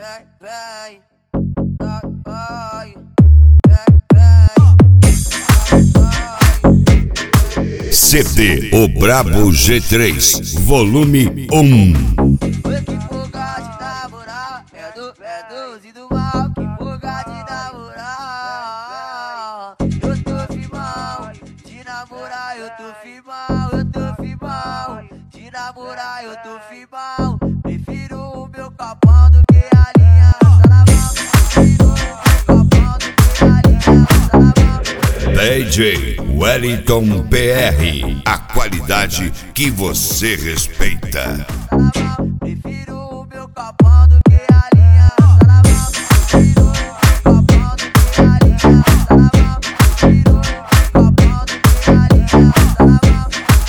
vem, CD O Brabo G3, volume 1. Oi, que foga de namorar, é doze do mal, que foga de namorar. Eu tô firmão, de namorar, eu tô firmão, de namorar, eu tô firmão. Prefiro o meu capão do que a linha, tá na mão. Prefiro o meu capão do que a linha, tá na mão. DJ Wellington PR, a qualidade que você respeita. Prefiro o meu capão do que a linha, tá na mão. Prefiro o meu capão do que a linha, tá na mão. Prefiro o meu capão do que a linha, tá na mão.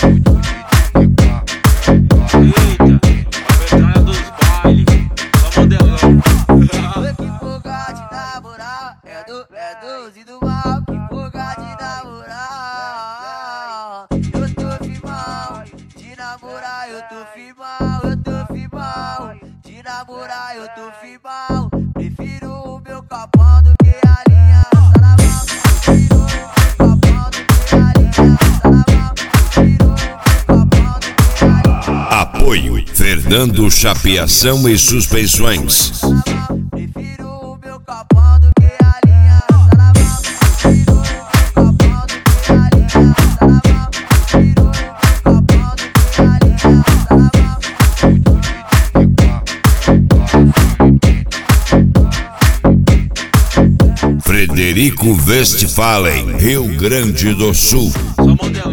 Eita, a veterana dos bailes, só modelão. Oi, que foga de namorar, é doze do mal, que foga de namorar. Eu tô firmão, de namorar, eu tô firmão, de namorar, eu tô firmão. Prefiro o meu capão do que a linha, tá na mão. Prefiro o meu capão do que a linha, tá na mão. Prefiro o meu capão do que a linha. Apoio Fernando Chapeação e Suspensões. Prefiro o meu capão do que a linha, tá na mão. Prefiro o meu capão do que a linha, tá na mão. Prefiro o meu capão do que a linha, tá na mão. Frederico Westphalen, Rio Grande do Sul. Só modelão.